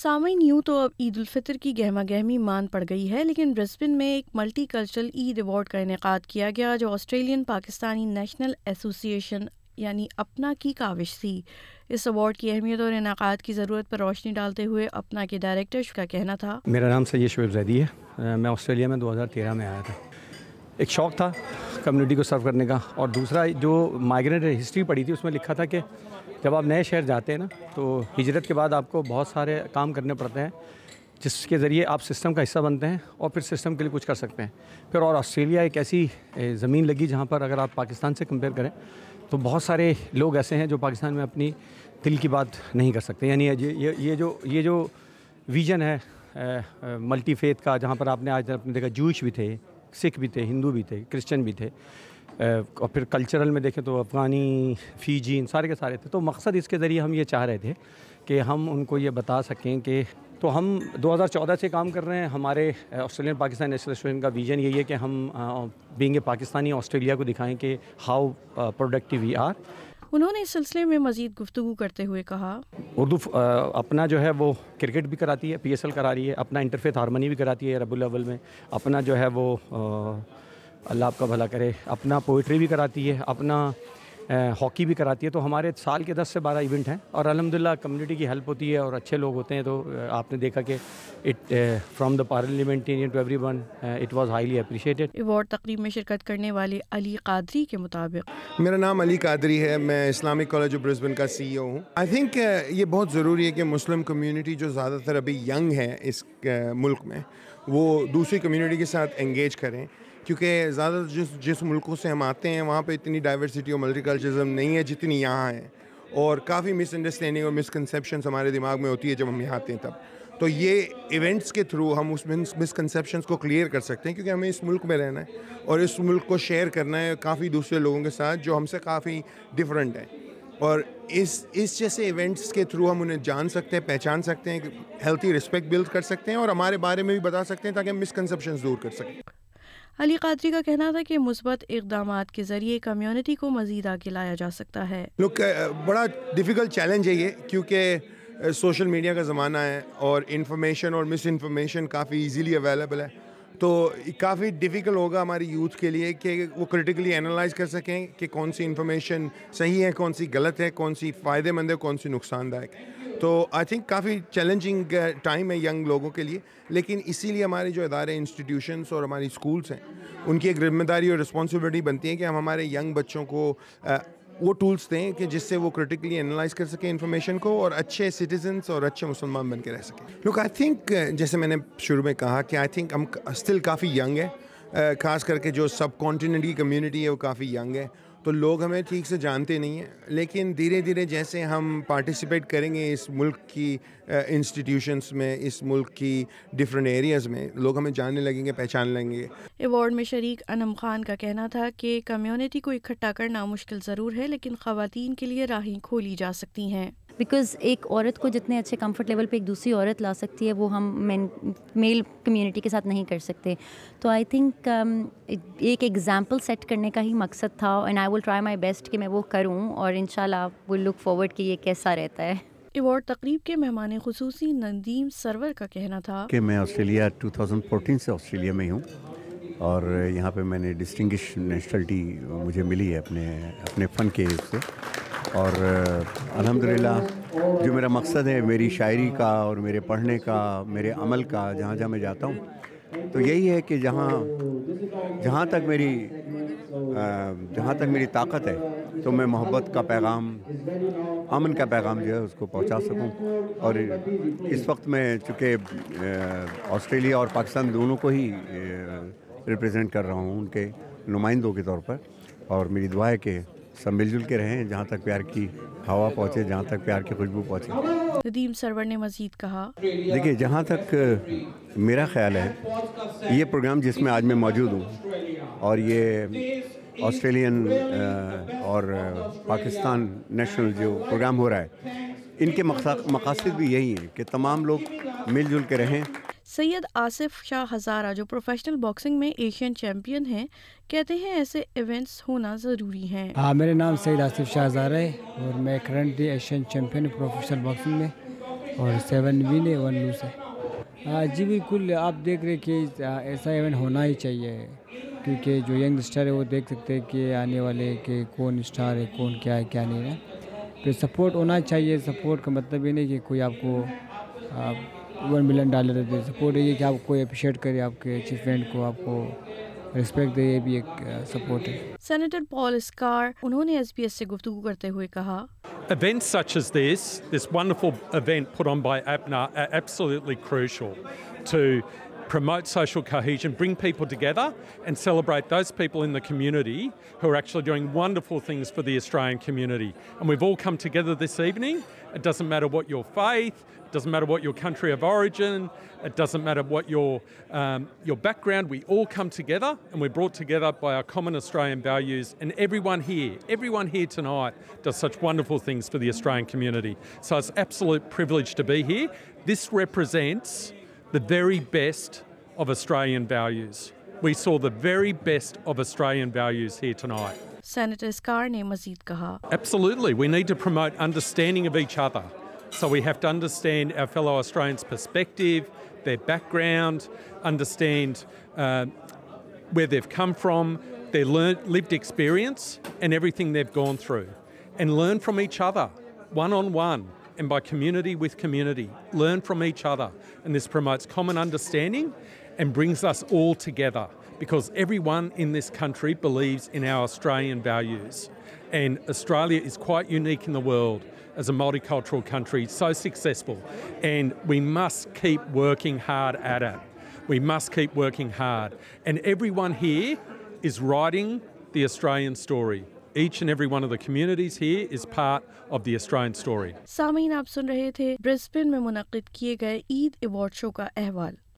سامعین، یوں تو اب عید الفطر کی گہما گہمی مان پڑ گئی ہے، لیکن برسبن میں ایک ملٹی کلچرل عید ایوارڈ کا انعقاد کیا گیا جو آسٹریلین پاکستانی نیشنل ایسوسی ایشن یعنی اپنا کی کاوش تھی۔ اس ایوارڈ کی اہمیت اور انعقاد کی ضرورت پر روشنی ڈالتے ہوئے اپنا کے ڈائریکٹر کا کہنا تھا، میرا نام سید شعیب زیدی ہے، میں آسٹریلیا میں 2013 میں آیا تھا۔ ایک شوق تھا کمیونٹی کو سرو کرنے کا، اور دوسرا جو مائیگرینٹ ہسٹری پڑھی تھی اس میں لکھا تھا کہ جب آپ نئے شہر جاتے ہیں نا تو ہجرت کے بعد آپ کو بہت سارے کام کرنے پڑتے ہیں جس کے ذریعے آپ سسٹم کا حصہ بنتے ہیں اور پھر سسٹم کے لیے کچھ کر سکتے ہیں۔ پھر اور آسٹریلیا ایک ایسی زمین لگی جہاں پر اگر آپ پاکستان سے کمپیئر کریں تو بہت سارے لوگ ایسے ہیں جو پاکستان میں اپنی دل کی بات نہیں کر سکتے، یعنی یہ جو ویژن ہے ملٹی فیتھ کا، جہاں پر آپ نے آج دیکھا جوئش بھی تھے، سکھ بھی تھے، ہندو بھی تھے، کرسچن بھی تھے، اور پھر کلچرل میں دیکھیں تو افغانی، فیجین، سارے کے سارے تھے۔ تو مقصد اس کے ذریعے ہم یہ چاہ رہے تھے کہ ہم ان کو یہ بتا سکیں کہ تو ہم 2014 سے کام کر رہے ہیں۔ ہمارے آسٹریلین پاکستان نیشنل ایسوسی کا ویژن یہی ہے کہ ہم بینگ اے پاکستانی آسٹریلیا کو دکھائیں کہ ہاؤ پروڈکٹیو وی آر۔ انہوں نے اس سلسلے میں مزید گفتگو کرتے ہوئے کہا، اردو اپنا جو ہے وہ کرکٹ بھی کراتی ہے، پی ایس ایل کرا رہی ہے، اپنا انٹرفیتھ ہارمنی بھی کراتی ہے ربیع الاول میں، اپنا جو ہے وہ اللہ آپ کا بھلا کرے، اپنا پوئٹری بھی کراتی ہے، اپنا ہاکی بھی کراتی ہے۔ تو ہمارے سال کے 10 سے 12 ایونٹ ہیں، اور الحمدللہ کمیونٹی کی ہیلپ ہوتی ہے اور اچھے لوگ ہوتے ہیں۔ تو آپ نے دیکھا کہ from the parliamentarian to everyone it was highly appreciated. Award تقریب میں شرکت کرنے والے علی قادری کے مطابق، میرا نام علی قادری ہے، میں اسلامک کالج آف برسبن کا سی ای او ہوں۔ آئی تھنک یہ بہت ضروری ہے کہ مسلم کمیونٹی جو زیادہ تر ابھی ینگ ہے اس ملک میں، وہ دوسری کمیونٹی کے ساتھ انگیج کریں، کیونکہ زیادہ جس ملکوں سے ہم آتے ہیں وہاں پہ اتنی ڈائیورسٹی اور ملٹی کلچرزم نہیں ہے جتنی یہاں ہے، اور کافی مس انڈرسٹینڈنگ اور مسکنسیپشنس ہمارے دماغ میں ہوتی ہے جب ہم یہاں آتے ہیں تب۔ تو یہ ایونٹس کے تھرو ہم اس مسکنسیپشنس کو کلیئر کر سکتے ہیں، کیونکہ ہمیں اس ملک میں رہنا ہے اور اس ملک کو شیئر کرنا ہے کافی دوسرے لوگوں کے ساتھ جو ہم سے کافی ڈفرینٹ ہیں، اور اس جیسے ایونٹس کے تھرو ہم انہیں جان سکتے ہیں، پہچان سکتے ہیں، ہیلتھی رسپیکٹ بلڈ کر سکتے ہیں اور ہمارے بارے میں بھی بتا سکتے ہیں تاکہ ہم مسکنسیپشنس دور کر سکیں۔ علی قادری کا کہنا تھا کہ مثبت اقدامات کے ذریعے کمیونٹی کو مزید آگے لایا جا سکتا ہے۔ لوگ بڑا ڈیفیکلٹ چیلنج ہے یہ، کیونکہ سوشل میڈیا کا زمانہ ہے اور انفارمیشن اور مس انفارمیشن کافی ایزیلی اویلیبل ہے، تو کافی ڈیفیکلٹ ہوگا ہماری یوتھ کے لیے کہ وہ کرٹیکلی انالائز کر سکیں کہ کون سی انفارمیشن صحیح ہے، کون سی غلط ہے، کون سی فائدے مند ہے، کون سی نقصان دائک۔ تو آئی تھنک کافی چیلنجنگ ٹائم ہے ینگ لوگوں کے لیے، لیکن اسی لیے ہمارے جو ادارے، انسٹیٹیوشنس اور ہماری اسکولس ہیں، ان کی ایک ذمہ داری اور رسپانسبلٹی بنتی ہے کہ ہم ہمارے ینگ بچوں کو وہ ٹولس دیں کہ جس سے وہ کرٹیکلی انالائز کر سکیں انفارمیشن کو اور اچھے سٹیزنس اور اچھے مسلمان بن کے رہ سکیں۔ لوک آئی تھنک جیسے میں نے شروع میں کہا کہ آئی تھنک ہم اسٹل کافی ینگ ہے، خاص کر کے جو سب کانٹیننٹ کی کمیونٹی ہے وہ کافی ینگ ہے، تو لوگ ہمیں ٹھیک سے جانتے نہیں ہیں، لیکن دھیرے دھیرے جیسے ہم پارٹیسپیٹ کریں گے اس ملک کی انسٹیٹیوشنس میں، اس ملک کی ڈفرینٹ ایریاز میں، لوگ ہمیں جاننے لگیں گے، پہچان لیں گے۔ ایوارڈ میں شریک انم خان کا کہنا تھا کہ کمیونٹی کو اکٹھا کرنا مشکل ضرور ہے، لیکن خواتین کے لیے راہیں کھولی جا سکتی ہیں۔ بیکاز ایک عورت کو جتنے اچھے کمفرٹ لیول پہ ایک دوسری عورت لا سکتی ہے وہ ہم میل کمیونٹی کے ساتھ نہیں کر سکتے، تو آئی تھنک ایک ایگزامپل سیٹ کرنے کا ہی مقصد تھا، and I will try my best کہ میں وہ کروں، اور انشاءاللہ ول لک فارورڈ کہ یہ کیسا رہتا ہے۔ ایوارڈ تقریب کے مہمان خصوصی ندیم سرور کا کہنا تھا کہ میں آسٹریلیا 2014 سے آسٹریلیا میں ہوں، اور یہاں پہ میں نے ڈسٹنگش نیشنلٹی مجھے ملی ہے اپنے فن کے سے، اور الحمدللہ جو میرا مقصد ہے میری شاعری کا اور میرے پڑھنے کا، میرے عمل کا، جہاں جہاں میں جاتا ہوں تو یہی ہے کہ جہاں تک میری طاقت ہے تو میں محبت کا پیغام، امن کا پیغام جو ہے اس کو پہنچا سکوں۔ اور اس وقت میں چونکہ آسٹریلیا اور پاکستان دونوں کو ہی ریپرزینٹ کر رہا ہوں ان کے نمائندوں کے طور پر، اور میری دعا ہے کہ سب مل جل کے رہیں، جہاں تک پیار کی ہوا پہنچے، جہاں تک پیار کی خوشبو پہنچے۔ ندیم سرور نے مزید کہا، دیکھیے جہاں تک میرا خیال ہے یہ پروگرام جس میں آج میں موجود ہوں، اور یہ آسٹریلین اور پاکستان نیشنل جو پروگرام ہو رہا ہے، ان کے مقاصد بھی یہی ہیں کہ تمام لوگ مل جل کے رہیں۔ سید آصف شاہ ہزارہ جو پروفیشنل باکسنگ میں ایشین چیمپئن ہیں، کہتے ہیں ایسے ایونٹس ہونا ضروری ہیں۔ میرا نام سید آصف شاہ ہزارہ ہے اور میں currently Asian champion professional boxing میں، और 7 विन है 1 लूज़ है। जी बिल्कुल, आप देख रहे कि ऐसा इवेंट होना ही चाहिए, क्योंकि जो यंग स्टार है वो देख सकते हैं कि आने वाले कि कौन स्टार है, कौन क्या है क्या नहीं है। फिर सपोर्ट होना चाहिए। सपोर्ट का मतलब ये नहीं कि कोई आपको $1 मिलियन दे। सपोर्ट ये कि आप कोई अप्रिशिएट करे आपके अचीवमेंट को, आपको रिस्पेक्ट दे, ये भी एक सपोर्ट है। सेनेटर पॉल स्कार उन्होंने SBS से गुफ्तगू करते हुए कहा, Events such as this wonderful event put on by APNA are absolutely crucial to promote social cohesion, bring people together and celebrate those people in the community who are actually doing wonderful things for the Australian community. And we've all come together this evening. It doesn't matter what your faith, it doesn't matter what your country of origin, it doesn't matter what your background. We all come together and we're brought together by our common Australian values. And everyone here tonight does such wonderful things for the Australian community. So it's an absolute privilege to be here. This represents the very best of Australian values. We saw the very best of Australian values here tonight. Senator Scarr ने मजीद कहा, Absolutely, we need to promote understanding of each other. So we have to understand our fellow Australians' perspective, their background, understand where they've come from, their lived experience and everything they've gone through. And learn from each other, one-on-one, and by community with community. Learn from each other. And this promotes common understanding and brings us all together, because everyone in this country believes in our Australian values. And Australia is quite unique in the world as a multicultural country, so successful. And we must keep working hard at it. We must keep working hard. And everyone here is writing the Australian story. Each and every one of the communities here is part of the Australian story. सामीन आप सुन रहे थे Brisbane में मुनक्किद किए गए Eid award show का अहवाल।